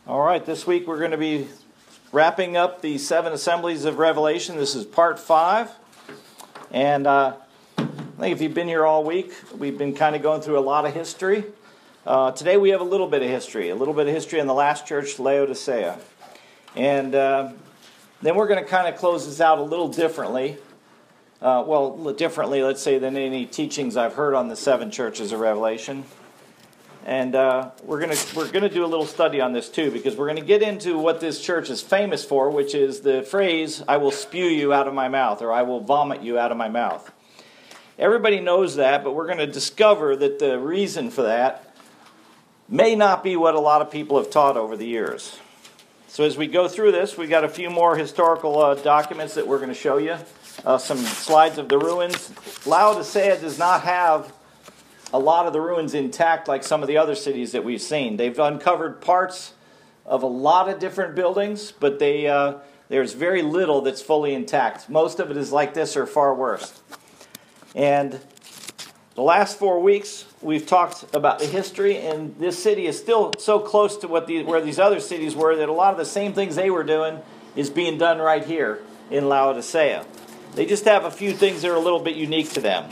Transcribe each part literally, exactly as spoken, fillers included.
All right, this week we're going to be wrapping up the seven assemblies of Revelation. This is part five. And uh, I think if you've been here all week, we've been kind of going through a lot of history. Uh, today we have a little bit of history, a little bit of history in the last church, Laodicea. And uh, then we're going to kind of close this out a little differently. Uh, well, differently, let's say, than any teachings I've heard on the seven churches of Revelation. And uh, we're going to we're going to do a little study on this too, because we're going to get into what this church is famous for, which is the phrase, "I will spew you out of my mouth," or "I will vomit you out of my mouth." Everybody knows that, but we're going to discover that the reason for that may not be what a lot of people have taught over the years. So as we go through this, we got a few more historical uh, documents that we're going to show you. Uh, some slides of the ruins. Laodicea does not have a lot of the ruins intact like some of the other cities that we've seen. They've uncovered parts of a lot of different buildings, but they uh, there's very little that's fully intact. Most of it is like this or far worse. And the last four weeks, we've talked about the history, and this city is still so close to what the, where these other cities were that a lot of the same things they were doing is being done right here in Laodicea. They just have a few things that are a little bit unique to them.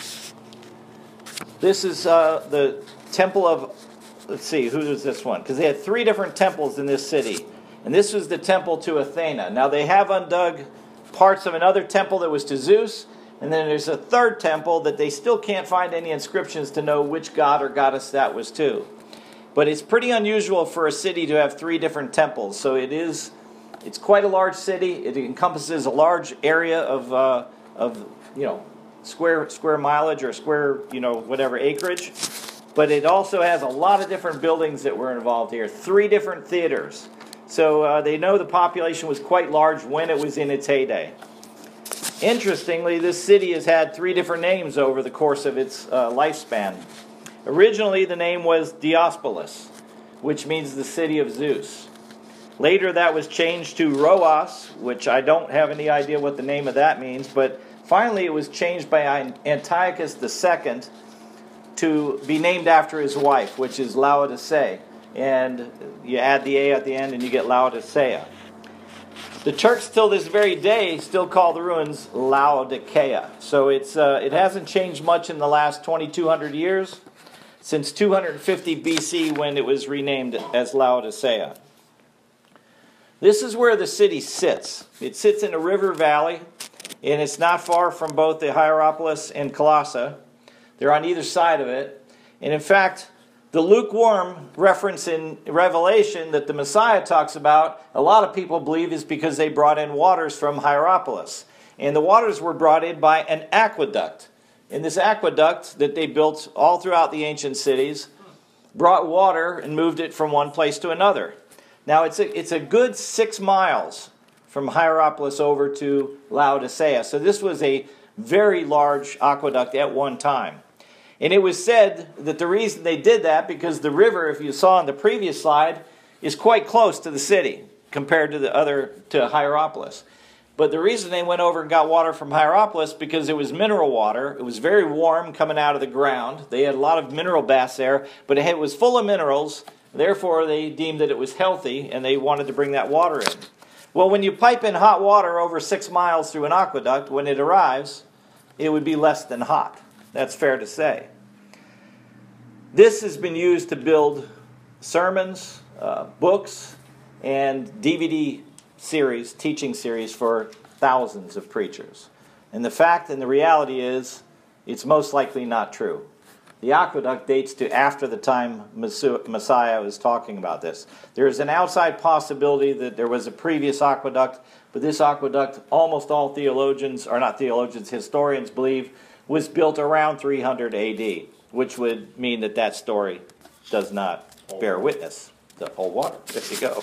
This is uh, the temple of, let's see, who is this one? Because they had three different temples in this city. And this was the temple to Athena. Now they have undug parts of another temple that was to Zeus. And then there's a third temple that they still can't find any inscriptions to know which god or goddess that was to. But it's pretty unusual for a city to have three different temples. So it is, it's quite a large city. It encompasses a large area of, uh, of you know, square square mileage or square, you know, whatever acreage. But it also has a lot of different buildings that were involved here. Three different theaters. So uh, they know the population was quite large when it was in its heyday. Interestingly, this city has had three different names over the course of its uh, lifespan. Originally, the name was Diospolis, which means the city of Zeus. Later, that was changed to Roas, which I don't have any idea what the name of that means, but finally, it was changed by Antiochus the Second to be named after his wife, which is Laodicea. And you add the A at the end and you get Laodicea. The church till this very day still call the ruins Laodicea. So it's uh, it hasn't changed much in the last twenty-two hundred years, since two hundred fifty B C when it was renamed as Laodicea. This is where the city sits. It sits in a river valley. And it's not far from both the Hierapolis and Colossae. They're on either side of it. And in fact, the lukewarm reference in Revelation that the Messiah talks about, a lot of people believe is because they brought in waters from Hierapolis. And the waters were brought in by an aqueduct. And this aqueduct that they built all throughout the ancient cities brought water and moved it from one place to another. Now, it's a, it's a good six miles from Hierapolis over to Laodicea. So this was a very large aqueduct at one time. And it was said that the reason they did that, because the river, if you saw on the previous slide, is quite close to the city compared to the other, to Hierapolis. But the reason they went over and got water from Hierapolis, because it was mineral water. It was very warm coming out of the ground. They had a lot of mineral baths there, but it was full of minerals. Therefore, they deemed that it was healthy, and they wanted to bring that water in. Well, when you pipe in hot water over six miles through an aqueduct, when it arrives, it would be less than hot. That's fair to say. This has been used to build sermons, uh, books, and D V D series, teaching series for thousands of preachers. And the fact and the reality is, it's most likely not true. The aqueduct dates to after the time Messiah was talking about this. There is an outside possibility that there was a previous aqueduct, but this aqueduct, almost all theologians, or not theologians, historians believe, was built around three hundred A D, which would mean that that story does not bear witness. The whole water. There you go.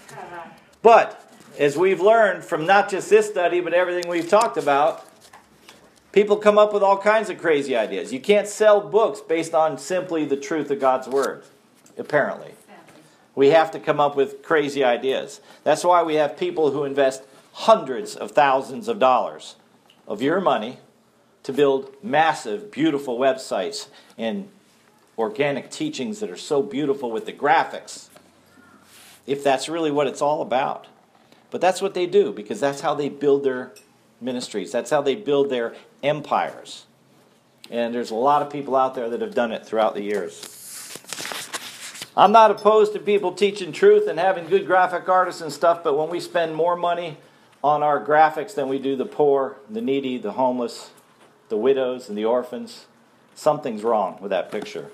But, as we've learned from not just this study, but everything we've talked about, people come up with all kinds of crazy ideas. You can't sell books based on simply the truth of God's Word, apparently. We have to come up with crazy ideas. That's why we have people who invest hundreds of thousands of dollars of your money to build massive, beautiful websites and organic teachings that are so beautiful with the graphics. if that's really what it's all about. But that's what they do, because that's how they build their ministries. That's how they build their empires. And there's a lot of people out there that have done it throughout the years. I'm not opposed to people teaching truth and having good graphic artists and stuff, but when we spend more money on our graphics than we do the poor, the needy, the homeless, the widows, and the orphans, something's wrong with that picture.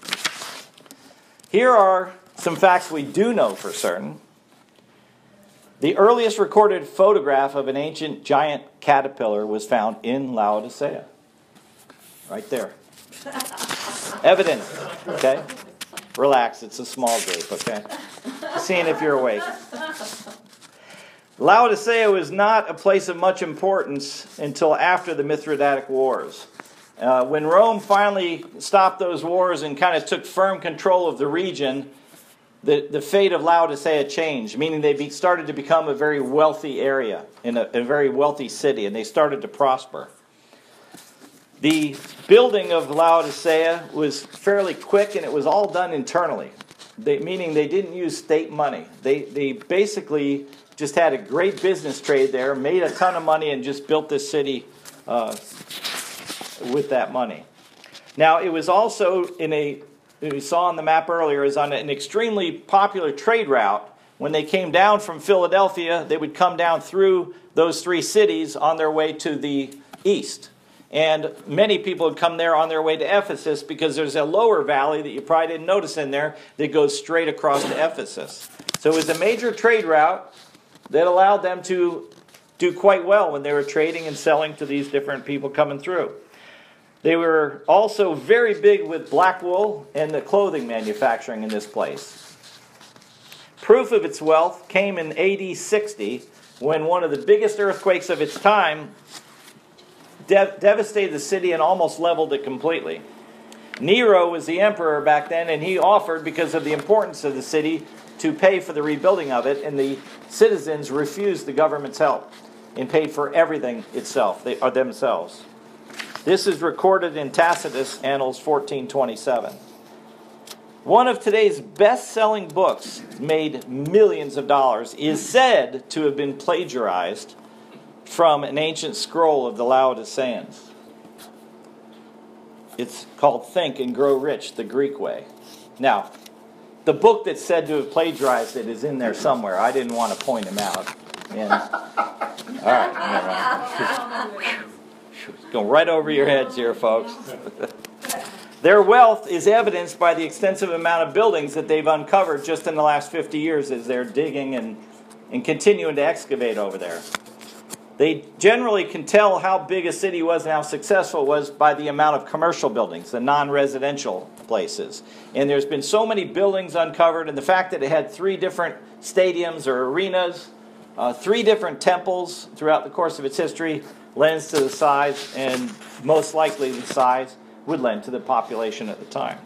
Here are some facts we do know for certain. The earliest recorded photograph of an ancient giant caterpillar was found in Laodicea. Right there. Evidence. Okay? Relax, it's a small group, okay? Seeing if you're awake. Laodicea was not a place of much importance until after the Mithridatic Wars. Uh, when Rome finally stopped those wars and kind of took firm control of the region, the, the fate of Laodicea changed, meaning they be, started to become a very wealthy area, in a, a very wealthy city, and they started to prosper. The building of Laodicea was fairly quick, and it was all done internally, they, meaning they didn't use state money. They, they basically just had a great business trade there, made a ton of money, and just built this city uh, with that money. Now, it was also in a, we saw on the map earlier, is on an extremely popular trade route. When they came down from Philadelphia, they would come down through those three cities on their way to the east. And many people would come there on their way to Ephesus, because there's a lower valley that you probably didn't notice in there that goes straight across to Ephesus. So it was a major trade route that allowed them to do quite well when they were trading and selling to these different people coming through. They were also very big with black wool and the clothing manufacturing in this place. Proof of its wealth came in A D sixty, when one of the biggest earthquakes of its time de- devastated the city and almost leveled it completely. Nero was the emperor back then, and he offered, because of the importance of the city, to pay for the rebuilding of it, and the citizens refused the government's help and paid for everything itself, they, or themselves. This is recorded in Tacitus Annals fourteen twenty-seven. One of today's best-selling books, made millions of dollars, is said to have been plagiarized from an ancient scroll of the Laodiceans. It's called Think and Grow Rich, the Greek Way. Now, the book that's said to have plagiarized it is in there somewhere. I didn't want to point him out. And, all right, never mind. Go right over your heads here, folks. Their wealth is evidenced by the extensive amount of buildings that they've uncovered just in the last fifty years as they're digging and, and continuing to excavate over there. They generally can tell how big a city was and how successful it was by the amount of commercial buildings, the non-residential places. And there's been so many buildings uncovered, and the fact that it had three different stadiums or arenas, uh, three different temples throughout the course of its history, lends to the size, and most likely the size would lend to the population at the time.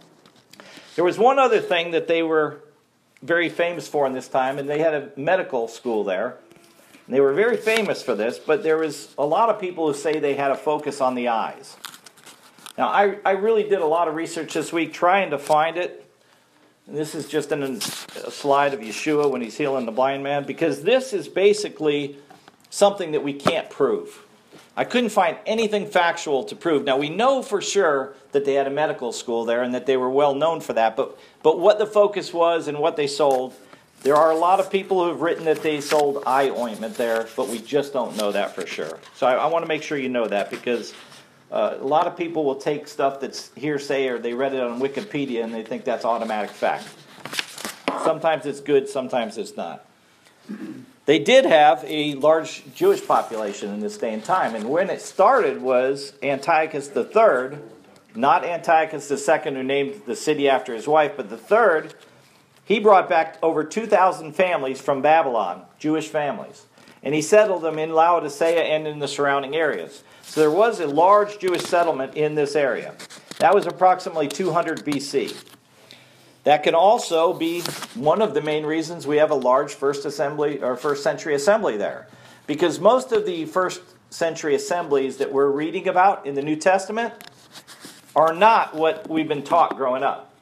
There was one other thing that they were very famous for in this time, and they had a medical school there. And they were very famous for this, but there was a lot of people who say they had a focus on the eyes. Now, I, I really did a lot of research this week trying to find it. And this is just an, a slide of Yeshua when he's healing the blind man, because this is basically something that we can't prove. I couldn't find anything factual to prove. Now, we know for sure that they had a medical school there and that they were well known for that, but, but what the focus was and what they sold, there are a lot of people who have written that they sold eye ointment there, but we just don't know that for sure. So I, I want to make sure you know that, because uh, a lot of people will take stuff that's hearsay or they read it on Wikipedia and they think that's automatic fact. Sometimes it's good, sometimes it's not. They did have a large Jewish population in this day and time, and when it started was Antiochus the Third, not Antiochus the Second, who named the city after his wife, but the third. He brought back over two thousand families from Babylon, Jewish families, and he settled them in Laodicea and in the surrounding areas. So there was a large Jewish settlement in this area. That was approximately two hundred B C. That can also be one of the main reasons we have a large first assembly or first century assembly there. Because most of the first century assemblies that we're reading about in the New Testament are not what we've been taught growing up.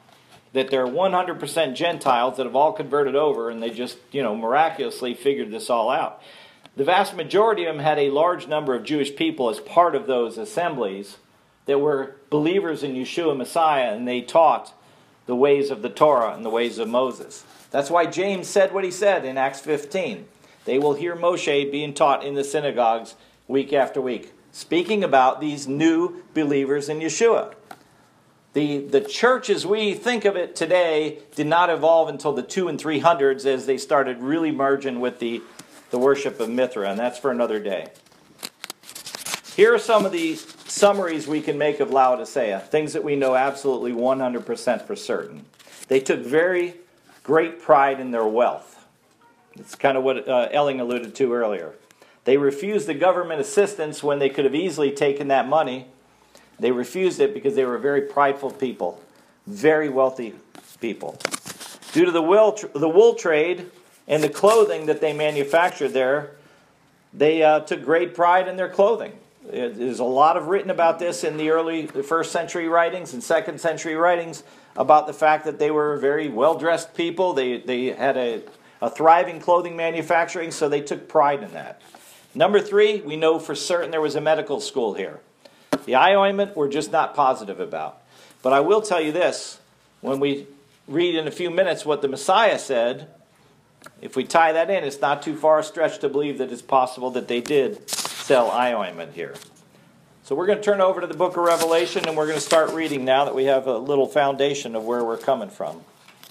that they're one hundred percent Gentiles that have all converted over, and they just, you know, miraculously figured this all out. The vast majority of them had a large number of Jewish people as part of those assemblies that were believers in Yeshua Messiah, and they taught the ways of the Torah and the ways of Moses. That's why James said what he said in Acts fifteen. They will hear Moshe being taught in the synagogues week after week, speaking about these new believers in Yeshua. The, the church as we think of it today did not evolve until the two and three hundreds as they started really merging with the, the worship of Mithra, and that's for another day. Here are some of the summaries we can make of Laodicea, things that we know absolutely one hundred percent for certain. They took very great pride in their wealth. It's kind of what uh, Elling alluded to earlier. They refused the government assistance when they could have easily taken that money. They refused it because they were very prideful people, very wealthy people. Due to the wool, the wool trade and the clothing that they manufactured there, they uh, took great pride in their clothing. There's a lot of written about this in the early the first century writings and second century writings about the fact that they were very well-dressed people. They, they had a, a thriving clothing manufacturing, so they took pride in that. Number three, we know for certain there was a medical school here. The eye ointment we're just not positive about. But I will tell you this, when we read in a few minutes what the Messiah said, if we tie that in, it's not too far a stretch to believe that it's possible that they did sell eye ointment here. So we're going to turn over to the book of Revelation, and we're going to start reading now that we have a little foundation of where we're coming from.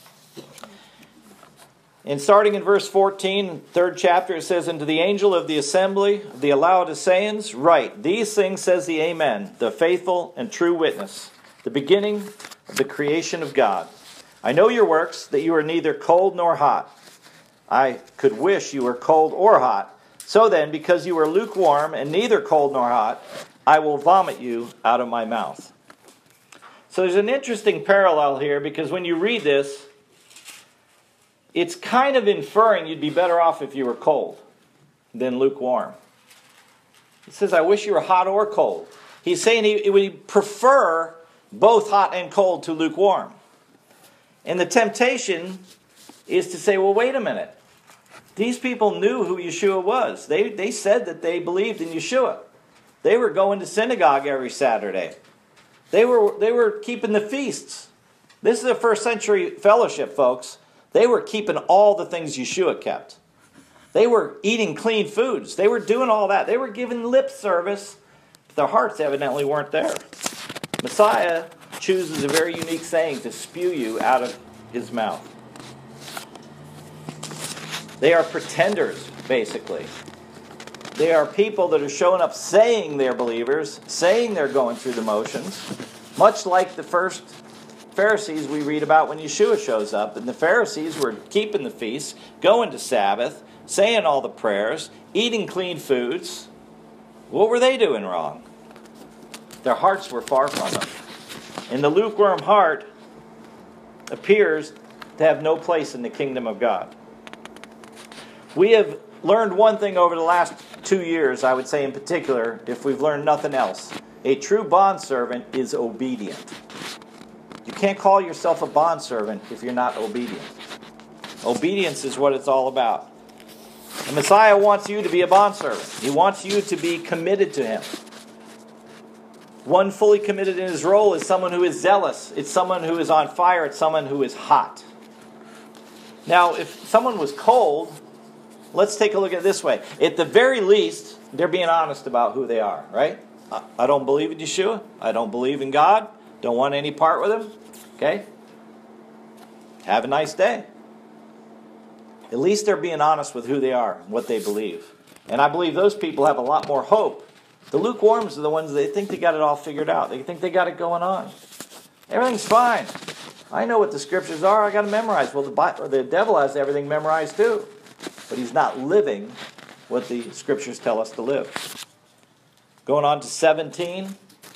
And starting in verse fourteen, third chapter, it says, "And to the angel of the assembly of the Laodiceans write, These things says the Amen, the faithful and true witness, the beginning of the creation of God. I know your works, that you are neither cold nor hot. I could wish you were cold or hot. So then, because you are lukewarm and neither cold nor hot, I will vomit you out of my mouth." So there's an interesting parallel here, because when you read this, it's kind of inferring you'd be better off if you were cold than lukewarm. It says, I wish you were hot or cold. He's saying he would prefer both hot and cold to lukewarm. And the temptation is to say, well, wait a minute. These people knew who Yeshua was. They, they said that they believed in Yeshua. They were going to synagogue every Saturday. They were, they were keeping the feasts. This is a first century fellowship, folks. They were keeping all the things Yeshua kept. They were eating clean foods. They were doing all that. They were giving lip service, but their hearts evidently weren't there. Messiah chooses a very unique saying to spew you out of his mouth. They are pretenders, basically. They are people that are showing up saying they're believers, saying they're going through the motions, much like the first Pharisees we read about when Yeshua shows up. And the Pharisees were keeping the feasts, going to Sabbath, saying all the prayers, eating clean foods. What were they doing wrong? Their hearts were far from them. And the lukewarm heart appears to have no place in the kingdom of God. We have learned one thing over the last two years, I would say in particular, if we've learned nothing else. A true bondservant is obedient. You can't call yourself a bondservant if you're not obedient. Obedience is what it's all about. The Messiah wants you to be a bondservant. He wants you to be committed to him. One fully committed in his role is someone who is zealous. It's someone who is on fire. It's someone who is hot. Now, if someone was cold, let's take a look at it this way. At the very least, they're being honest about who they are, right? I don't believe in Yeshua. I don't believe in God. Don't want any part with him. Okay? Have a nice day. At least they're being honest with who they are and what they believe. And I believe those people have a lot more hope. The lukewarms are the ones that think they got it all figured out. They think they got it going on. Everything's fine. I know what the scriptures are. I got to memorize. Well, the, Bible, the devil has everything memorized too. But he's not living what the scriptures tell us to live. Going on to seventeen.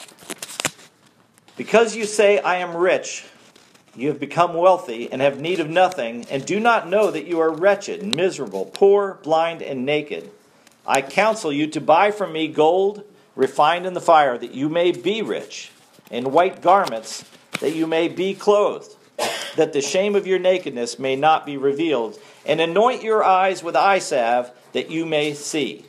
Because you say, I am rich, you have become wealthy and have need of nothing, and do not know that you are wretched, miserable, poor, blind, and naked. I counsel you to buy from me gold refined in the fire, that you may be rich, and white garments, that you may be clothed, that the shame of your nakedness may not be revealed, and anoint your eyes with eye salve, that you may see.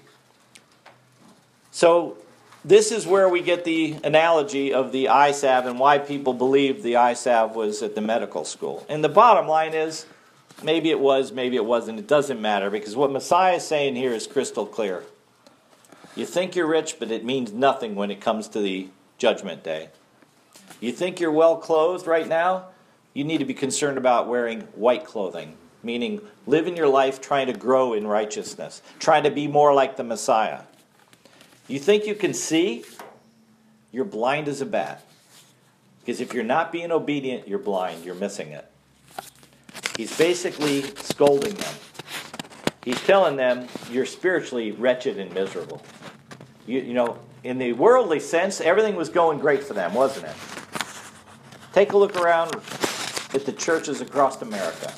So this is where we get the analogy of the eye salve and why people believed the eye salve was at the medical school. And the bottom line is, maybe it was, maybe it wasn't. It doesn't matter, because what Messiah is saying here is crystal clear. You think you're rich, but it means nothing when it comes to the judgment day. You think you're well clothed right now? You need to be concerned about wearing white clothing, meaning living your life trying to grow in righteousness, trying to be more like the Messiah. You think you can see? You're blind as a bat. Because if you're not being obedient, you're blind. You're missing it. He's basically scolding them. He's telling them, you're spiritually wretched and miserable. You, you know, in the worldly sense, everything was going great for them, wasn't it? Take a look around at the churches across America.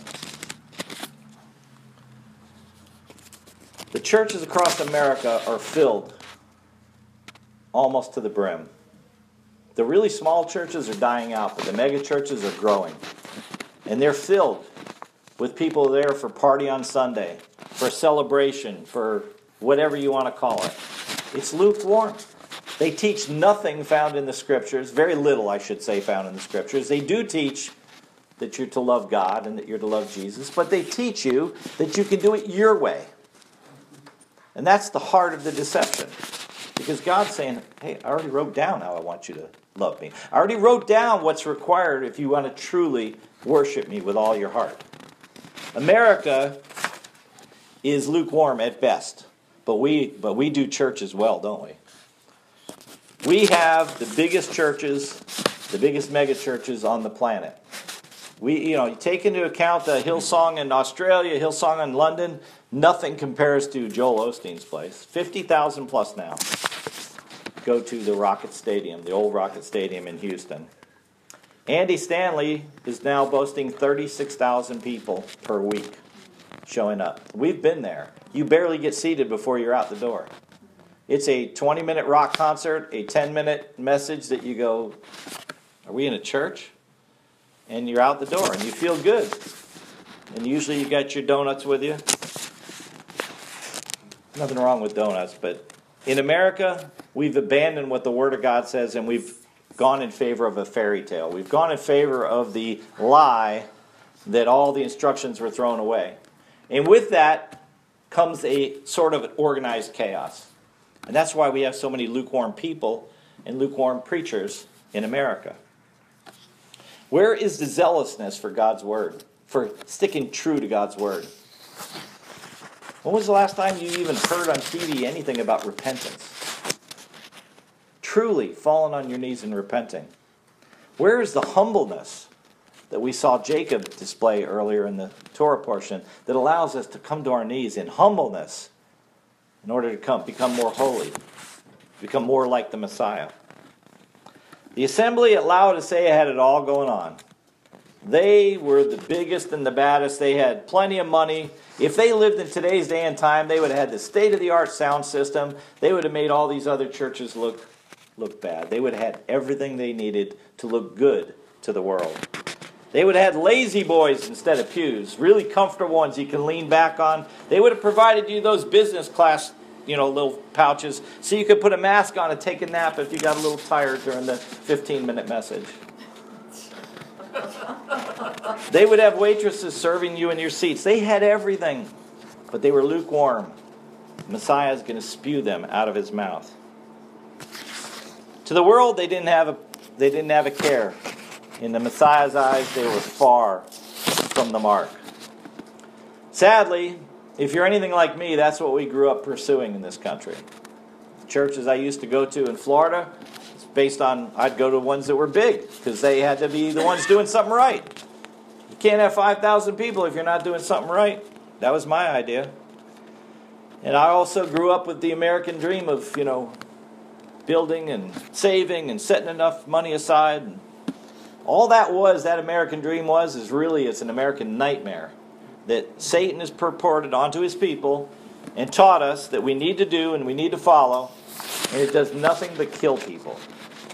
The churches across America are filled almost to the brim. The really small churches are dying out, but the mega churches are growing. And they're filled with people there for party on Sunday, for celebration, for whatever you want to call it. It's lukewarm. They teach nothing found in the Scriptures, very little, I should say, found in the Scriptures. They do teach that you're to love God and that you're to love Jesus, but they teach you that you can do it your way. And that's the heart of the deception. Because God's saying, hey, I already wrote down how I want you to love me. I already wrote down what's required if you want to truly worship me with all your heart. America is lukewarm at best, but we but we do church as well, don't we? We have the biggest churches, the biggest mega churches on the planet. We, you know, you take into account the Hillsong in Australia, Hillsong in London, nothing compares to Joel Osteen's place. fifty thousand plus now go to the Rocket Stadium, the old Rocket Stadium in Houston. Andy Stanley is now boasting thirty-six thousand people per week showing up. We've been there. You barely get seated before you're out the door. It's a twenty-minute rock concert, a ten-minute message that you go, are we in a church? And you're out the door, and you feel good. And usually you got your donuts with you. Nothing wrong with donuts, but in America, we've abandoned what the Word of God says, and we've gone in favor of a fairy tale. We've gone in favor of the lie that all the instructions were thrown away. And with that comes a sort of organized chaos. And that's why we have so many lukewarm people and lukewarm preachers in America. Where is the zealousness for God's Word? For sticking true to God's Word? When was the last time you even heard on T V anything about repentance? Truly falling on your knees and repenting. Where is the humbleness that we saw Jacob display earlier in the Torah portion that allows us to come to our knees in humbleness in order to come, become more holy, become more like the Messiah? The assembly at Laodicea had it all going on. They were the biggest and the baddest. They had plenty of money. If they lived in today's day and time, they would have had the state-of-the-art sound system. They would have made all these other churches look, look bad. They would have had everything they needed to look good to the world. They would have had lazy boys instead of pews, really comfortable ones you can lean back on. They would have provided you those business class, you know, little pouches, so you could put a mask on and take a nap if you got a little tired during the fifteen-minute message. They would have waitresses serving you in your seats. They had everything, but they were lukewarm. Messiah is going to spew them out of his mouth. To the world, they didn't have a they didn't have a care. In the Messiah's eyes, they were far from the mark. Sadly, if you're anything like me, that's what we grew up pursuing in this country. The churches I used to go to in Florida, it's based on, I'd go to ones that were big, because they had to be the ones doing something right. You can't have five thousand people if you're not doing something right. That was my idea. And I also grew up with the American dream of, you know, building and saving and setting enough money aside. And all that was, that American dream was, is really, it's an American nightmare that Satan has purported onto his people and taught us that we need to do and we need to follow, and it does nothing but kill people.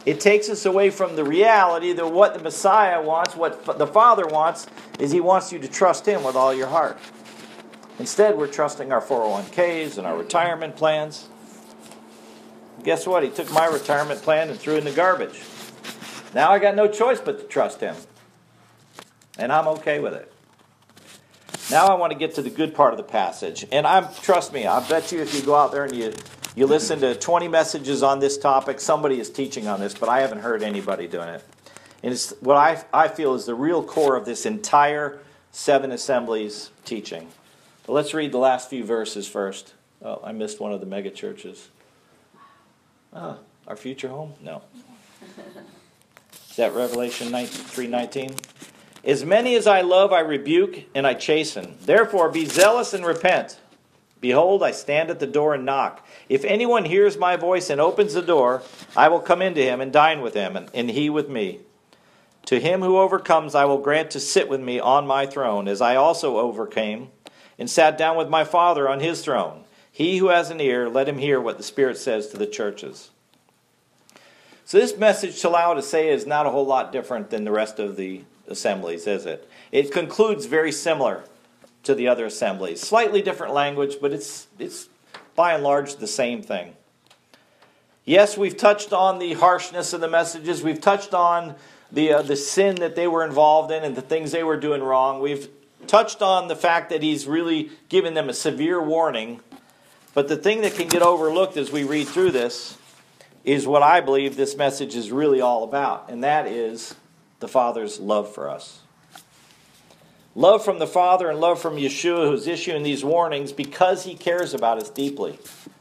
It takes us away from the reality that what the Messiah wants, what the Father wants, is He wants you to trust Him with all your heart. Instead, we're trusting our four oh one k's and our retirement plans. Guess what? He took my retirement plan and threw it in the garbage. Now I got no choice but to trust Him. And I'm okay with it. Now I want to get to the good part of the passage. And I'm trust me, I bet you if you go out there and you, you listen to twenty messages on this topic, somebody is teaching on this, but I haven't heard anybody doing it. And it's what I, I feel is the real core of this entire Seven Assemblies teaching. But let's read the last few verses first. Oh, I missed one of the mega churches. Oh, our future home? No. Is that Revelation three nineteen? As many as I love, I rebuke and I chasten. Therefore, be zealous and repent. Behold, I stand at the door and knock. If anyone hears my voice and opens the door, I will come into him and dine with him, and, and he with me. To him who overcomes, I will grant to sit with me on my throne, as I also overcame and sat down with my Father on His throne. He who has an ear, let him hear what the Spirit says to the churches. So this message to Laodicea is not a whole lot different than the rest of the assemblies, is it? It concludes very similar to the other assemblies. Slightly different language, but it's it's by and large the same thing. Yes, we've touched on the harshness of the messages. We've touched on the uh, the sin that they were involved in and the things they were doing wrong. We've touched on the fact that He's really given them a severe warning. But the thing that can get overlooked as we read through this is what I believe this message is really all about, and that is the Father's love for us. Love from the Father and love from Yeshua, who's issuing these warnings because He cares about us deeply.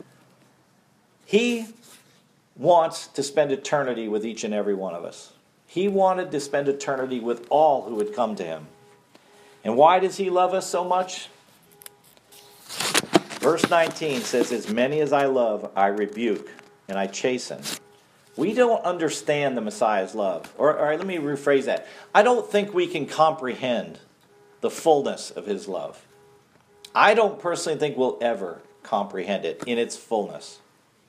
He wants to spend eternity with each and every one of us. He wanted to spend eternity with all who would come to Him. And why does He love us so much? Verse nineteen says, as many as I love, I rebuke and I chasten. We don't understand the Messiah's love. Or, or let me rephrase that. I don't think we can comprehend the fullness of His love. I don't personally think we'll ever comprehend it in its fullness.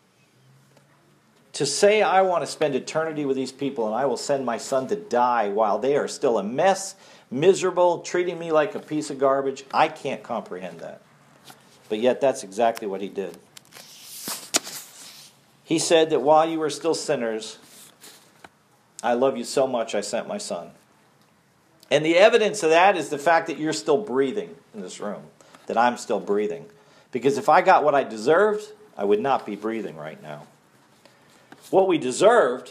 To say I want to spend eternity with these people and I will send my son to die while they are still a mess, miserable, treating me like a piece of garbage, I can't comprehend that. But yet that's exactly what He did. He said that while you were still sinners, I love you so much I sent my son. And the evidence of that is the fact that you're still breathing in this room, that I'm still breathing. Because if I got what I deserved, I would not be breathing right now. What we deserved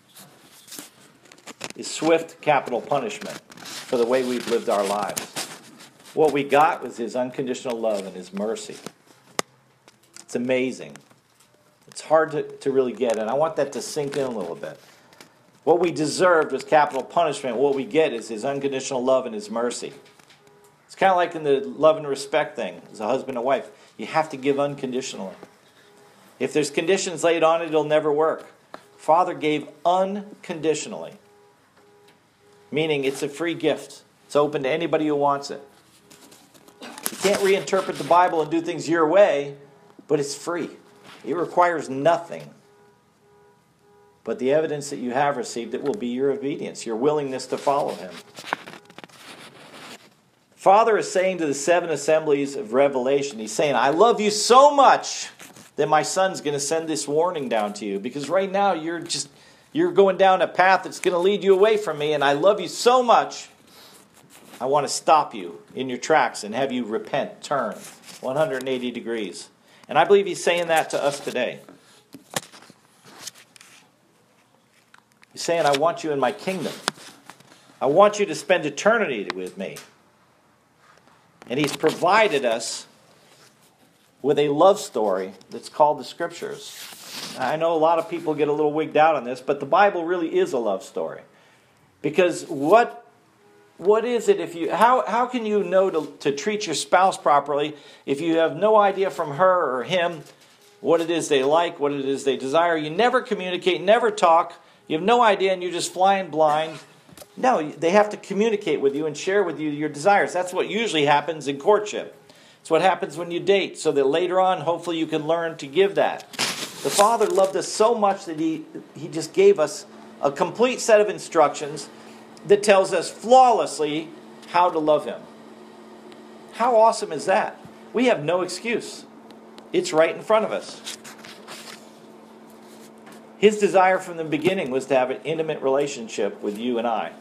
is swift capital punishment for the way we've lived our lives. What we got was His unconditional love and His mercy. It's amazing. It's hard to, to really get, and I want that to sink in a little bit. What we deserved was capital punishment. What we get is His unconditional love and His mercy. It's kind of like in the love and respect thing as a husband and wife. You have to give unconditionally. If there's conditions laid on it, it'll never work. Father gave unconditionally, meaning it's a free gift. It's open to anybody who wants it. You can't reinterpret the Bible and do things your way, but it's free. It requires nothing but the evidence that you have received. It will be your obedience, your willingness to follow Him. Father is saying to the seven assemblies of Revelation, He's saying, I love you so much that my son's going to send this warning down to you. Because right now you're just, you're going down a path that's going to lead you away from me. And I love you so much, I want to stop you in your tracks and have you repent, turn one hundred eighty degrees. And I believe He's saying that to us today. He's saying, I want you in my kingdom. I want you to spend eternity with me. And He's provided us with a love story that's called the Scriptures. I know a lot of people get a little wigged out on this, but the Bible really is a love story. Because what what is it if you how how can you know to, to treat your spouse properly if you have no idea from her or him what it is they like, what it is they desire? You never communicate, never talk. You have no idea, and you're just flying blind. No, they have to communicate with you and share with you your desires. That's what usually happens in courtship. It's what happens when you date, so that later on, hopefully, you can learn to give that. The Father loved us so much that he, he just gave us a complete set of instructions that tells us flawlessly how to love Him. How awesome is that? We have no excuse. It's right in front of us. His desire from the beginning was to have an intimate relationship with you and I.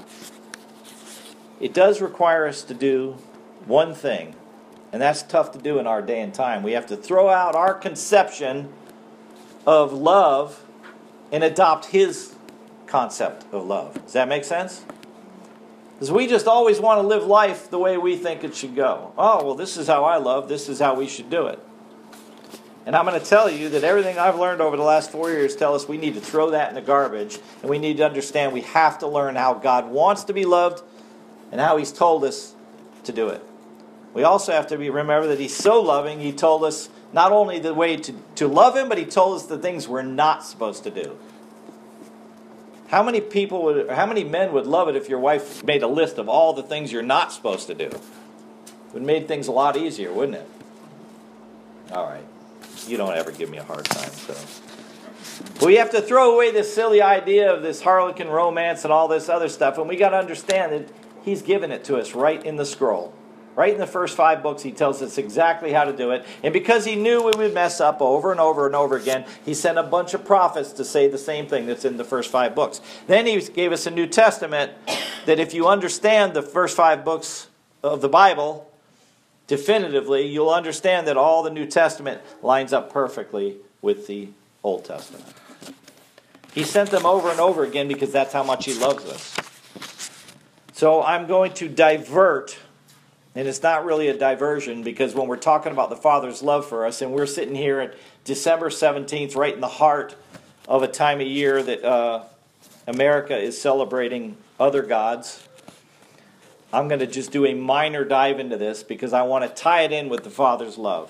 It does require us to do one thing, and that's tough to do in our day and time. We have to throw out our conception of love and adopt His concept of love. Does that make sense? Because we just always want to live life the way we think it should go. Oh, well, this is how I love. This is how we should do it. And I'm going to tell you that everything I've learned over the last four years tell us we need to throw that in the garbage. And we need to understand we have to learn how God wants to be loved and how He's told us to do it. We also have to be, remember that He's so loving, He told us not only the way to, to love Him, but He told us the things we're not supposed to do. How many people would, or how many men would love it if your wife made a list of all the things you're not supposed to do? It would have made things a lot easier, wouldn't it? All right. You don't ever give me a hard time, so. We have to throw away this silly idea of this harlequin romance and all this other stuff, and we got to understand that He's given it to us right in the scroll. Right in the first five books, He tells us exactly how to do it. And because He knew we would mess up over and over and over again, He sent a bunch of prophets to say the same thing that's in the first five books. Then He gave us a New Testament that if you understand the first five books of the Bible definitively, you'll understand that all the New Testament lines up perfectly with the Old Testament. He sent them over and over again because that's how much He loves us. So I'm going to divert. And it's not really a diversion because when we're talking about the Father's love for us, and we're sitting here at December seventeenth, right in the heart of a time of year that uh, America is celebrating other gods, I'm going to just do a minor dive into this because I want to tie it in with the Father's love.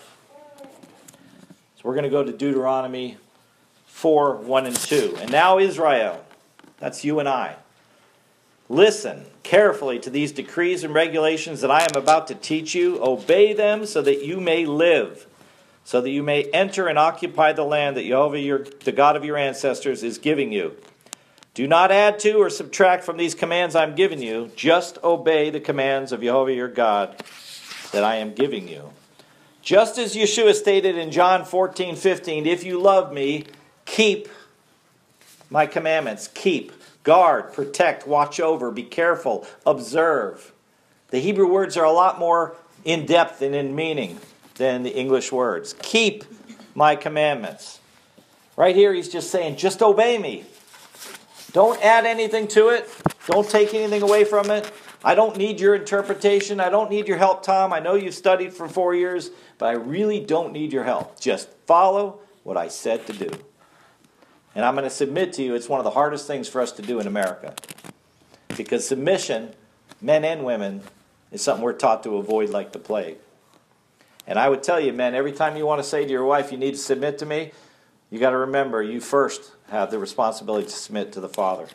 So we're going to go to Deuteronomy four, one and two. And now Israel, that's you and I, listen carefully to these decrees and regulations that I am about to teach you. Obey them so that you may live, so that you may enter and occupy the land that Jehovah, your, the God of your ancestors, is giving you. Do not add to or subtract from these commands I am giving you. Just obey the commands of Jehovah your God that I am giving you. Just as Yeshua stated in John fourteen fifteen, if you love me, keep my commandments. Keep. Guard, protect, watch over, be careful, observe. The Hebrew words are a lot more in depth and in meaning than the English words. Keep my commandments. Right here he's just saying, just obey me. Don't add anything to it. Don't take anything away from it. I don't need your interpretation. I don't need your help, Tom. I know you've studied for four years, but I really don't need your help. Just follow what I said to do. And I'm going to submit to you, it's one of the hardest things for us to do in America. Because submission, men and women, is something we're taught to avoid like the plague. And I would tell you, men, every time you want to say to your wife, you need to submit to me, you got to remember, you first have the responsibility to submit to the Father.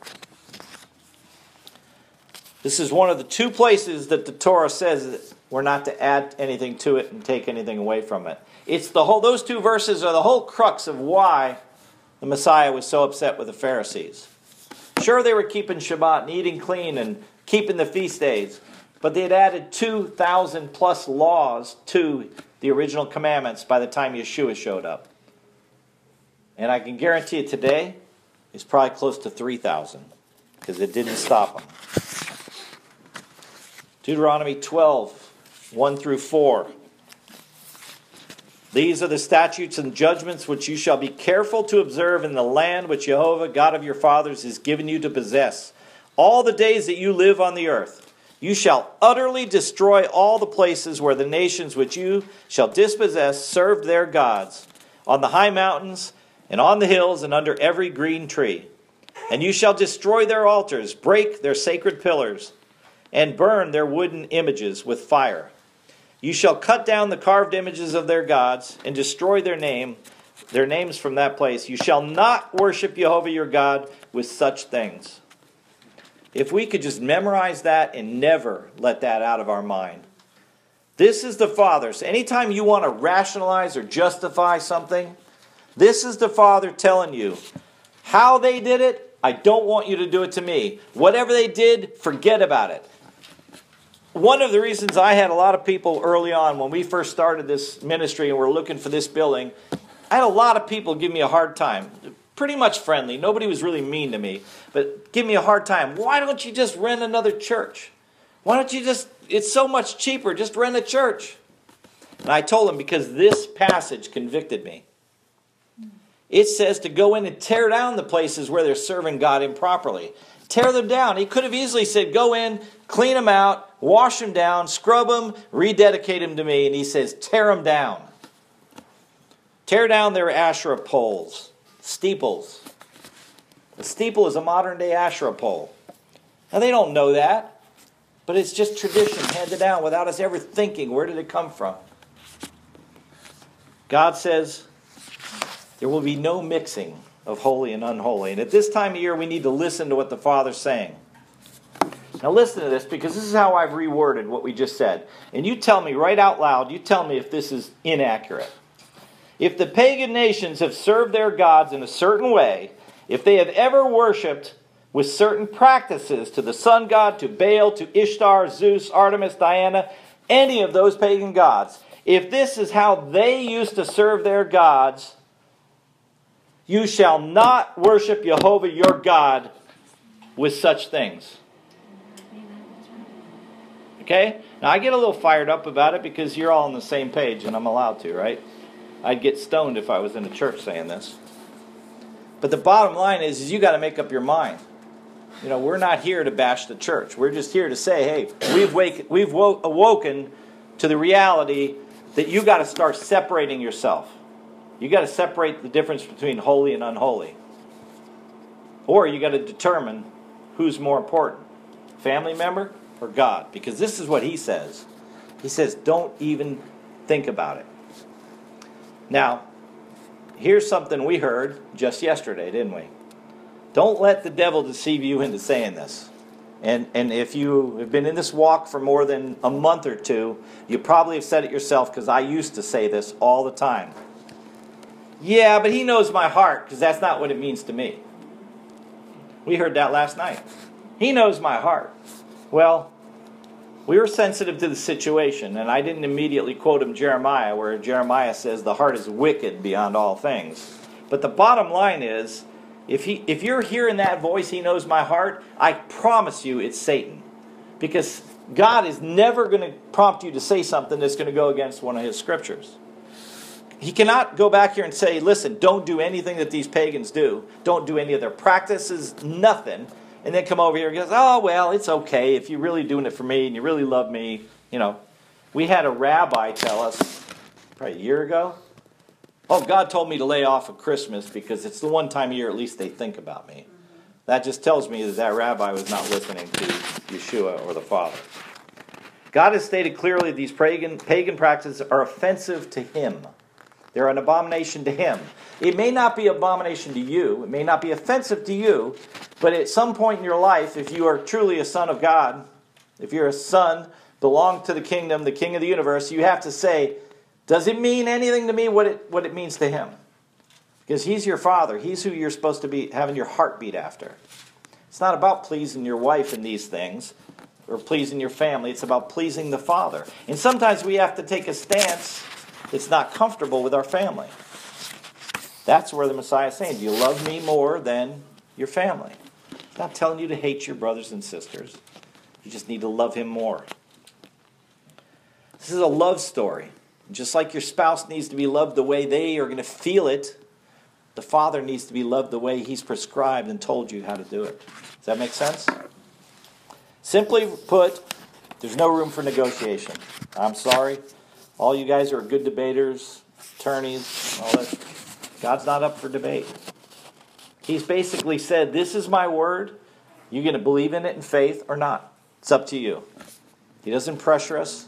This is one of the two places that the Torah says that we're not to add anything to it and take anything away from it. It's the whole; those two verses are the whole crux of why the Messiah was so upset with the Pharisees. Sure, they were keeping Shabbat and eating clean and keeping the feast days, but they had added two thousand plus laws to the original commandments by the time Yeshua showed up. And I can guarantee you today, it's probably close to three thousand, because it didn't stop them. Deuteronomy twelve, one through four. These are the statutes and judgments which you shall be careful to observe in the land which Jehovah, God of your fathers, has given you to possess. All the days that you live on the earth, you shall utterly destroy all the places where the nations which you shall dispossess served their gods, on the high mountains and on the hills and under every green tree. And you shall destroy their altars, break their sacred pillars, and burn their wooden images with fire. You shall cut down the carved images of their gods and destroy their name, their names from that place. You shall not worship Jehovah your God with such things. If we could just memorize that and never let that out of our mind. This is the Father. So anytime you want to rationalize or justify something, This is the Father telling you. How they did it, I don't want you to do it to me. Whatever they did, forget about it. One of the reasons I had a lot of people early on when we first started this ministry and were looking for this building, I had a lot of people give me a hard time. Pretty much friendly. Nobody was really mean to me, but give me a hard time. Why don't you just rent another church? Why don't you just, it's so much cheaper, just rent a church. And I told them because this passage convicted me. It says to go in and tear down the places where they're serving God improperly. Tear them down. He could have easily said, go in, clean them out, wash them down, scrub them, rededicate them to me. And he says, tear them down. Tear down their Asherah poles, steeples. A steeple is a modern day Asherah pole. Now they don't know that, but it's just tradition handed down without us ever thinking, where did it come from? God says, there will be no mixing of holy and unholy. And at this time of year, we need to listen to what the Father's saying. Now listen to this, because this is how I've reworded what we just said. And you tell me right out loud, you tell me if this is inaccurate. If the pagan nations have served their gods in a certain way, if they have ever worshipped with certain practices to the sun god, to Baal, to Ishtar, Zeus, Artemis, Diana, any of those pagan gods, if this is how they used to serve their gods, you shall not worship Jehovah your God with such things. Okay? Now I get a little fired up about it because you're all on the same page and I'm allowed to, right? I'd get stoned if I was in a church saying this. But the bottom line is, is you got to make up your mind. You know, we're not here to bash the church. We're just here to say, hey, we've wake, we've wo- awoken to the reality that you got to start separating yourself. You got to separate the difference between holy and unholy. Or you got to determine who's more important, family member or God. Because this is what he says. He says, don't even think about it. Now, here's something we heard just yesterday, didn't we? Don't let the devil deceive you into saying this. And and if you have been in this walk for more than a month or two, you probably have said it yourself, because I used to say this all the time. Yeah, but he knows my heart, because that's not what it means to me. We heard that last night. He knows my heart. Well, we were sensitive to the situation, and I didn't immediately quote him Jeremiah, where Jeremiah says the heart is wicked beyond all things. But the bottom line is, if he, if you're hearing that voice, he knows my heart, I promise you it's Satan. Because God is never going to prompt you to say something that's going to go against one of his scriptures. He cannot go back here and say, listen, don't do anything that these pagans do. Don't do any of their practices, nothing. And then come over here and goes, oh, well, it's okay if you're really doing it for me and you really love me. You know, we had a rabbi tell us probably a year ago, oh, God told me to lay off at Christmas because it's the one time a year at least they think about me. That just tells me that that rabbi was not listening to Yeshua or the Father. God has stated clearly these pagan, pagan practices are offensive to him. They're an abomination to him. It may not be abomination to you. It may not be offensive to you. But at some point in your life, if you are truly a son of God, if you're a son, belong to the kingdom, the king of the universe, you have to say, does it mean anything to me what it, what it means to him? Because he's your father. He's who you're supposed to be having your heart beat after. It's not about pleasing your wife in these things or pleasing your family. It's about pleasing the Father. And sometimes we have to take a stance that's not comfortable with our family. That's where the Messiah is saying, do you love me more than your family? He's not telling you to hate your brothers and sisters. You just need to love him more. This is a love story. Just like your spouse needs to be loved the way they are going to feel it, the Father needs to be loved the way he's prescribed and told you how to do it. Does that make sense? Simply put, there's no room for negotiation. I'm sorry. All you guys are good debaters, attorneys, all that. God's not up for debate. He's basically said, this is my word. You're going to believe in it in faith or not. It's up to you. He doesn't pressure us.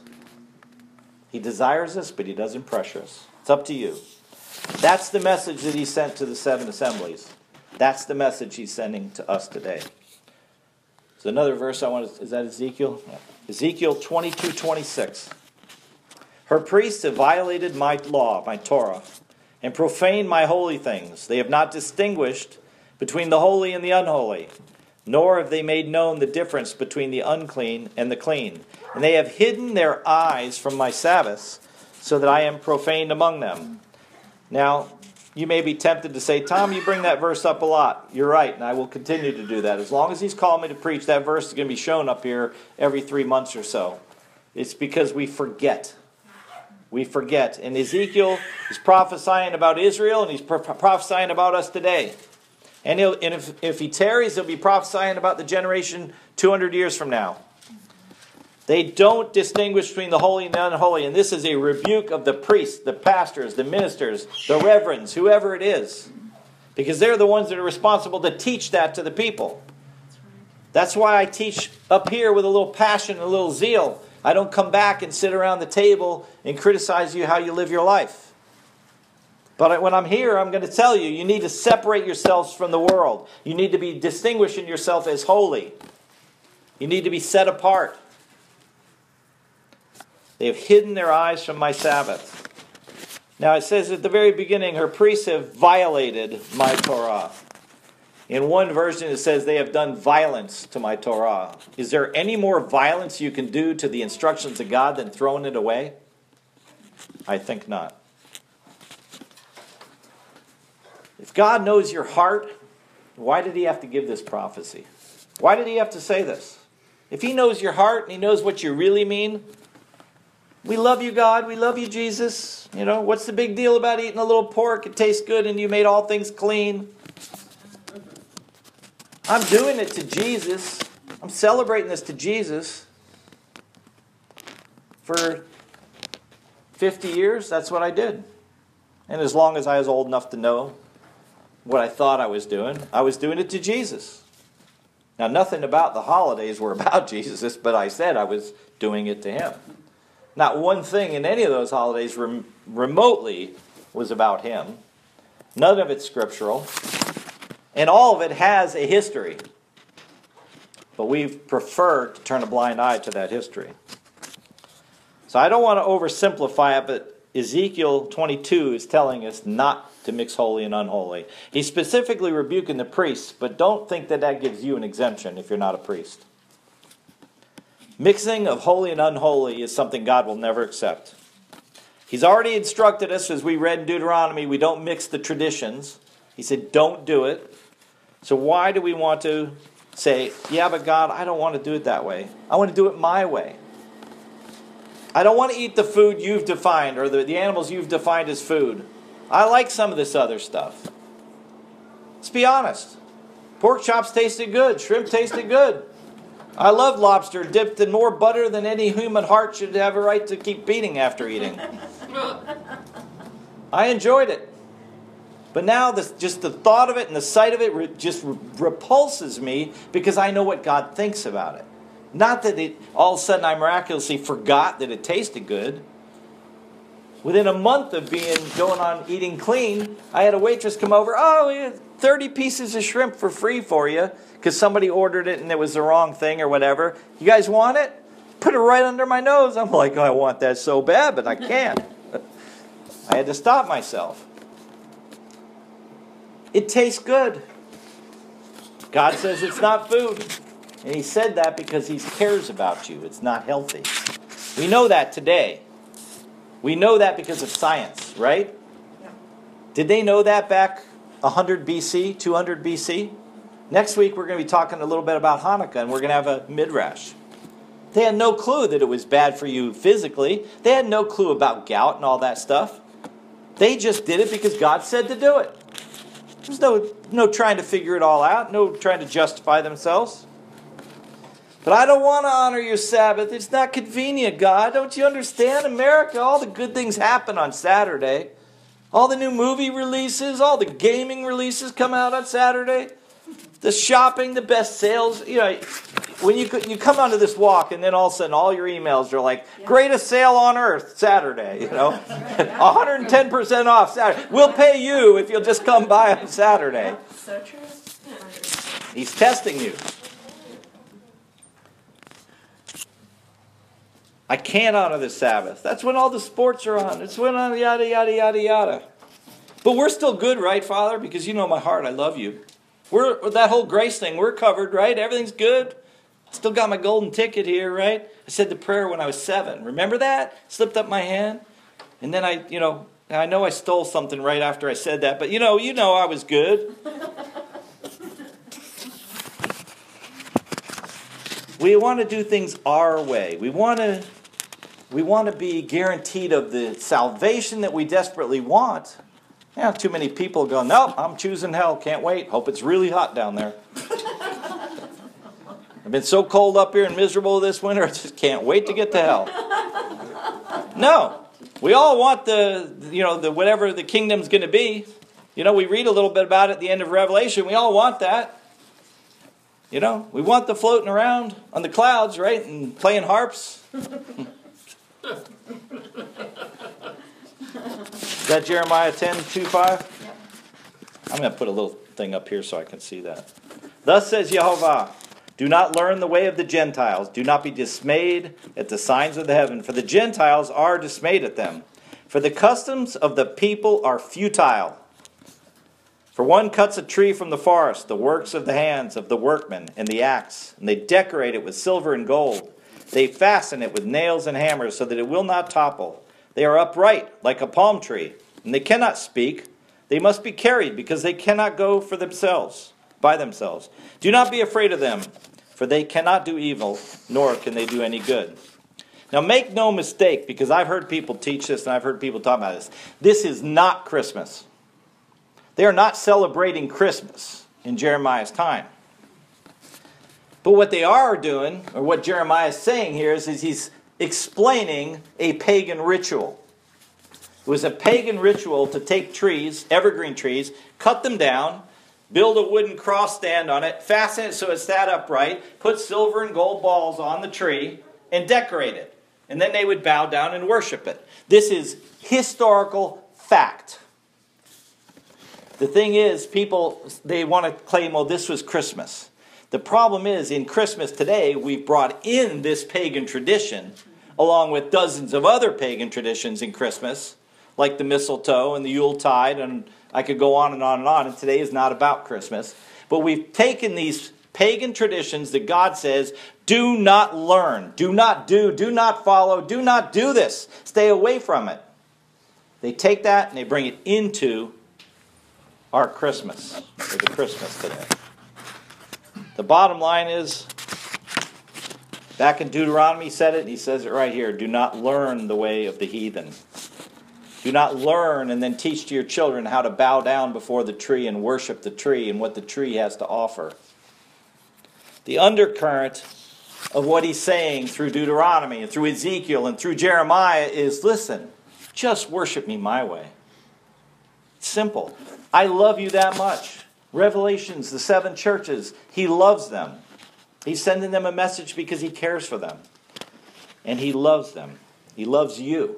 He desires us, but he doesn't pressure us. It's up to you. That's the message that he sent to the seven assemblies. That's the message he's sending to us today. So another verse I want to, is that Ezekiel? Yeah. Ezekiel twenty-two twenty-six. Her priests have violated my law, my Torah, and profane my holy things. They have not distinguished between the holy and the unholy, nor have they made known the difference between the unclean and the clean. And they have hidden their eyes from my Sabbaths, so that I am profaned among them. Now, you may be tempted to say, Tom, you bring that verse up a lot. You're right, and I will continue to do that. As long as he's called me to preach, that verse is going to be shown up here every three months or so. It's because we forget. We forget. And Ezekiel is prophesying about Israel, and he's pro- prophesying about us today. And, he'll, and if, if he tarries, he'll be prophesying about the generation two hundred years from now. They don't distinguish between the holy and the unholy. And this is a rebuke of the priests, the pastors, the ministers, the reverends, whoever it is. Because they're the ones that are responsible to teach that to the people. That's why I teach up here with a little passion and a little zeal. I don't come back and sit around the table and criticize you how you live your life. But when I'm here, I'm going to tell you, you need to separate yourselves from the world. You need to be distinguishing yourself as holy. You need to be set apart. They have hidden their eyes from my Sabbath. Now it says at the very beginning, her priests have violated my Torah. In one version it says they have done violence to my Torah. Is there any more violence you can do to the instructions of God than throwing it away? I think not. If God knows your heart, why did he have to give this prophecy? Why did he have to say this? If he knows your heart and he knows what you really mean, we love you, God. We love you, Jesus. You know, what's the big deal about eating a little pork? It tastes good and you made all things clean. I'm doing it to Jesus. I'm celebrating this to Jesus. For fifty years, that's what I did. And as long as I was old enough to know what I thought I was doing, I was doing it to Jesus. Now, nothing about the holidays were about Jesus, but I said I was doing it to him. Not one thing in any of those holidays rem- remotely was about him. None of it's scriptural. And all of it has a history. But we've preferred to turn a blind eye to that history. So I don't want to oversimplify it, but Ezekiel twenty-two is telling us not to mix holy and unholy. He's specifically rebuking the priests, but don't think that that gives you an exemption if you're not a priest. Mixing of holy and unholy is something God will never accept. He's already instructed us, as we read in Deuteronomy, we don't mix the traditions. He said, don't do it. So why do we want to say, yeah, but God, I don't want to do it that way. I want to do it my way. I don't want to eat the food you've defined or the, the animals you've defined as food. I like some of this other stuff. Let's be honest. Pork chops tasted good. Shrimp tasted good. I love lobster dipped in more butter than any human heart should have a right to keep beating after eating. I enjoyed it. But now this, just the thought of it and the sight of it re, just re, repulses me because I know what God thinks about it. Not that it, all of a sudden I miraculously forgot that it tasted good. Within a month of being going on eating clean, I had a waitress come over. Oh, we had thirty pieces of shrimp for free for you because somebody ordered it and it was the wrong thing or whatever. You guys want it? Put it right under my nose. I'm like, oh, I want that so bad, but I can't. I had to stop myself. It tastes good. God says it's not food. And he said that because he cares about you. It's not healthy. We know that today. We know that because of science, right? Yeah. Did they know that back one hundred B C, two hundred B C? Next week we're going to be talking a little bit about Hanukkah, and we're going to have a midrash. They had no clue that it was bad for you physically. They had no clue about gout and all that stuff. They just did it because God said to do it. There's no, no trying to figure it all out, no trying to justify themselves. But I don't want to honor your Sabbath. It's not convenient, God. Don't you understand? America, all the good things happen on Saturday. All the new movie releases, all the gaming releases come out on Saturday. The shopping, the best sales. You know, when you you come onto this walk and then all of a sudden all your emails are like, greatest sale on earth, Saturday. You know, one hundred ten percent off Saturday. We'll pay you if you'll just come by on Saturday. So true. He's testing you. I can't honor the Sabbath. That's when all the sports are on. It's when on yada, yada, yada, yada. But we're still good, right, Father? Because you know my heart. I love you. We're that whole grace thing. We're covered, right? Everything's good. Still got my golden ticket here, right? I said the prayer when I was seven. Remember that? Slipped up my hand. And then I, you know, I know I stole something right after I said that. But, you know, you know I was good. We want to do things our way. We want to, we want to be guaranteed of the salvation that we desperately want. Yeah, too many people go, nope, I'm choosing hell. Can't wait. Hope it's really hot down there. I've been so cold up here and miserable this winter, I just can't wait to get to hell. No. We all want the, you know, the whatever the kingdom's going to be. You know, we read a little bit about it at the end of Revelation. We all want that. You know, we want the floating around on the clouds, right? And playing harps. Is that Jeremiah ten, two, five? Yep. I'm going to put a little thing up here so I can see that. Thus says Jehovah, do not learn the way of the Gentiles. Do not be dismayed at the signs of the heaven, for the Gentiles are dismayed at them. For the customs of the people are futile. For one cuts a tree from the forest, the works of the hands of the workmen, and the axe, and they decorate it with silver and gold. They fasten it with nails and hammers so that it will not topple. They are upright like a palm tree, and they cannot speak. They must be carried because they cannot go for themselves, by themselves. Do not be afraid of them, for they cannot do evil, nor can they do any good. Now make no mistake, because I've heard people teach this and I've heard people talk about this. This is not Christmas. They are not celebrating Christmas in Jeremiah's time. But what they are doing, or what Jeremiah is saying here, is, is he's explaining a pagan ritual. It was a pagan ritual to take trees, evergreen trees, cut them down, build a wooden cross stand on it, fasten it so it sat upright, put silver and gold balls on the tree, and decorate it. And then they would bow down and worship it. This is historical fact. The thing is, people, they want to claim, well, this was Christmas. The problem is, in Christmas today, we've brought in this pagan tradition, along with dozens of other pagan traditions in Christmas, like the mistletoe and the Yuletide, and I could go on and on and on, and today is not about Christmas. But we've taken these pagan traditions that God says, do not learn, do not do, do not follow, do not do this. Stay away from it. They take that and they bring it into our Christmas, or the Christmas today. The bottom line is, back in Deuteronomy he said it, and he says it right here, do not learn the way of the heathen. Do not learn and then teach to your children how to bow down before the tree and worship the tree and what the tree has to offer. The undercurrent of what he's saying through Deuteronomy and through Ezekiel and through Jeremiah is, listen, just worship me my way. It's simple. I love you that much. Revelations, the seven churches, he loves them. He's sending them a message because he cares for them. And he loves them. He loves you.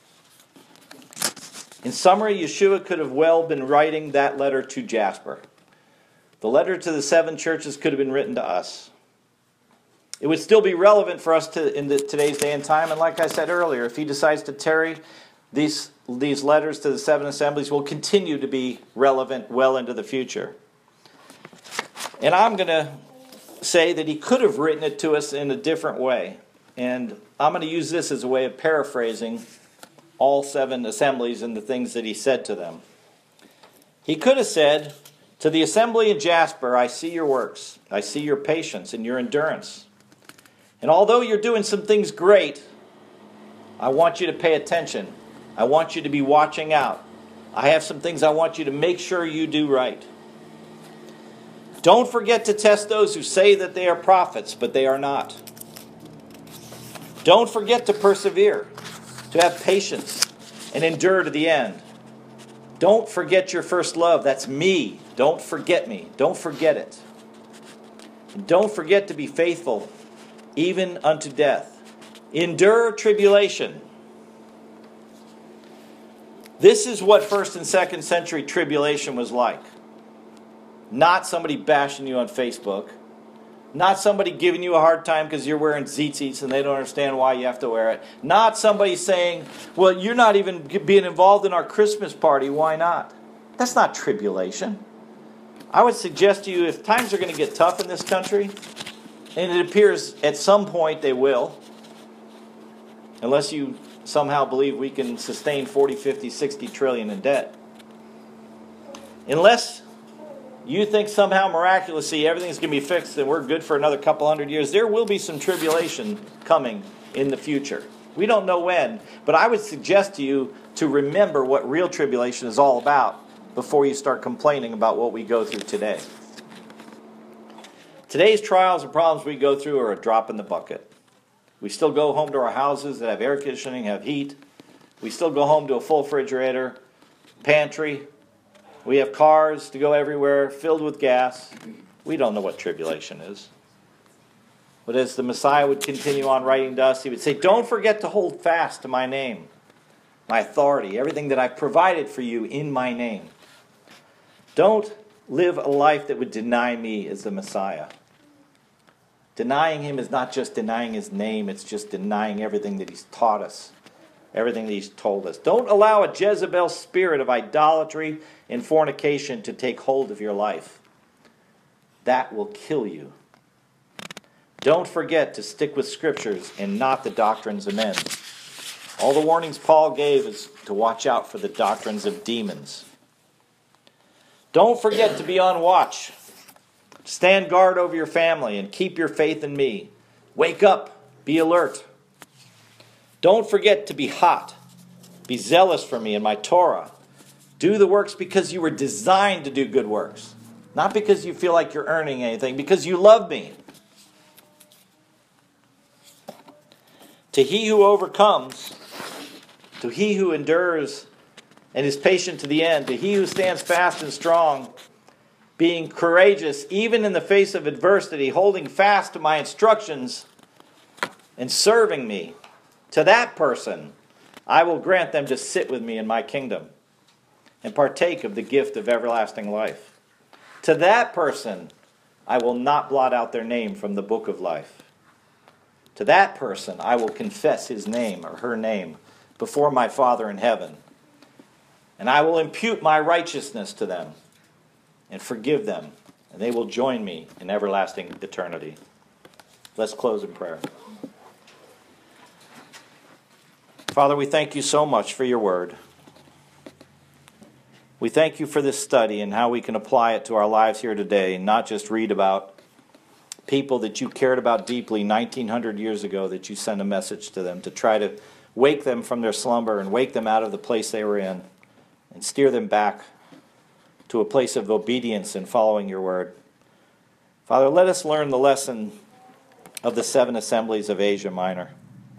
In summary, Yeshua could have well been writing that letter to Jasper. The letter to the seven churches could have been written to us. It would still be relevant for us to in the, today's day and time. And like I said earlier, if he decides to tarry, these, these letters to the seven assemblies will continue to be relevant well into the future. And I'm going to say that he could have written it to us in a different way. And I'm going to use this as a way of paraphrasing all seven assemblies and the things that he said to them. He could have said, to the assembly in Jasper, I see your works. I see your patience and your endurance. And although you're doing some things great, I want you to pay attention. I want you to be watching out. I have some things I want you to make sure you do right. Don't forget to test those who say that they are prophets, but they are not. Don't forget to persevere, to have patience, and endure to the end. Don't forget your first love. That's me. Don't forget me. Don't forget it. And don't forget to be faithful, even unto death. Endure tribulation. This is what first and second century tribulation was like. Not somebody bashing you on Facebook. Not somebody giving you a hard time because you're wearing tzitzits and they don't understand why you have to wear it. Not somebody saying, well, you're not even being involved in our Christmas party. Why not? That's not tribulation. I would suggest to you, if times are going to get tough in this country, and it appears at some point they will, unless you somehow believe we can sustain forty, fifty, sixty trillion in debt. Unless you think somehow miraculously everything's going to be fixed and we're good for another couple hundred years, there will be some tribulation coming in the future. We don't know when, but I would suggest to you to remember what real tribulation is all about before you start complaining about what we go through today. Today's trials and problems we go through are a drop in the bucket. We still go home to our houses that have air conditioning, have heat. We still go home to a full refrigerator, pantry. We have cars to go everywhere, filled with gas. We don't know what tribulation is. But as the Messiah would continue on writing to us, he would say, don't forget to hold fast to my name, my authority, everything that I've provided for you in my name. Don't live a life that would deny me as the Messiah. Denying him is not just denying his name, it's just denying everything that he's taught us, everything that he's told us. Don't allow a Jezebel spirit of idolatry and fornication to take hold of your life. That will kill you. Don't forget to stick with scriptures and not the doctrines of men. All the warnings Paul gave is to watch out for the doctrines of demons. Don't forget to be on watch. Stand guard over your family and keep your faith in me. Wake up. Be alert. Don't forget to be hot. Be zealous for me and my Torah. Do the works because you were designed to do good works. Not because you feel like you're earning anything, because you love me. To he who overcomes, to he who endures and is patient to the end, to he who stands fast and strong, being courageous even in the face of adversity, holding fast to my instructions and serving me, to that person I will grant them to sit with me in my kingdom and partake of the gift of everlasting life. To that person I will not blot out their name from the book of life. To that person I will confess his name or her name before my Father in heaven. And I will impute my righteousness to them and forgive them, and they will join me in everlasting eternity. Let's close in prayer. Father, we thank you so much for your word. We thank you for this study and how we can apply it to our lives here today, and not just read about people that you cared about deeply nineteen hundred years ago, that you sent a message to them to try to wake them from their slumber and wake them out of the place they were in and steer them back to a place of obedience and following your word. Father, let us learn the lesson of the seven assemblies of Asia Minor.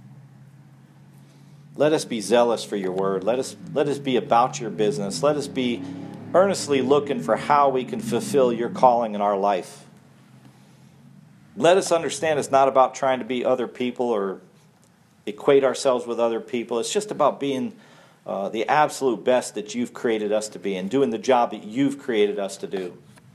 Let us be zealous for your word. Let us, let us be about your business. Let us be earnestly looking for how we can fulfill your calling in our life. Let us understand it's not about trying to be other people or equate ourselves with other people. It's just about being Uh, the absolute best that you've created us to be and doing the job that you've created us to do.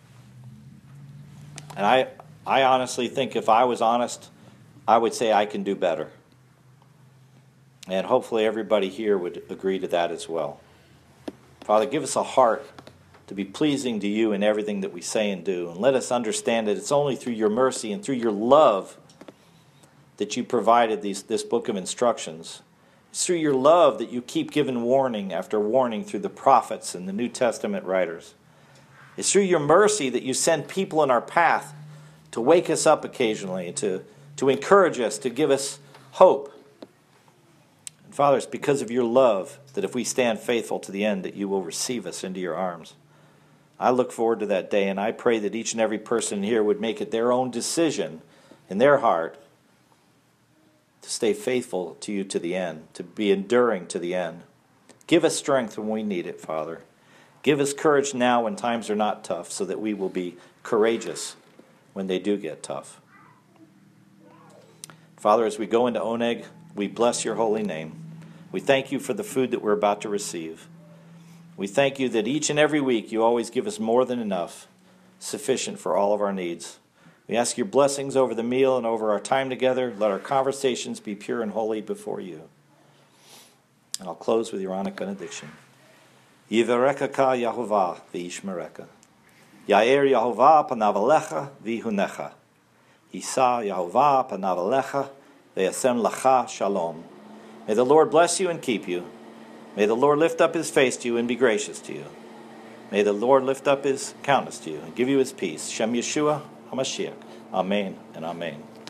And I, I honestly think if I was honest, I would say I can do better. And hopefully everybody here would agree to that as well. Father, give us a heart to be pleasing to you in everything that we say and do. And let us understand that it's only through your mercy and through your love that you provided these, this book of instructions. It's through your love that you keep giving warning after warning through the prophets and the New Testament writers. It's through your mercy that you send people in our path to wake us up occasionally, to, to encourage us, to give us hope. And Father, it's because of your love that if we stand faithful to the end, that you will receive us into your arms. I look forward to that day, and I pray that each and every person here would make it their own decision in their heart to stay faithful to you to the end, to be enduring to the end. Give us strength when we need it, Father. Give us courage now when times are not tough, so that we will be courageous when they do get tough. Father, as we go into Oneg, we bless your holy name. We thank you for the food that we're about to receive. We thank you that each and every week you always give us more than enough, sufficient for all of our needs. We ask your blessings over the meal and over our time together. Let our conversations be pure and holy before you. And I'll close with your Aaronic benediction. Yivarekaka Yahovah v'yishmereka. Yair Yahovah panav alecha v'yihunecha. Yisa Yahovah panav alecha v'yasem lacha shalom. May the Lord bless you and keep you. May the Lord lift up his face to you and be gracious to you. May the Lord lift up his countenance to you and give you his peace. Shem Yeshua HaMashiach. Amen and amen.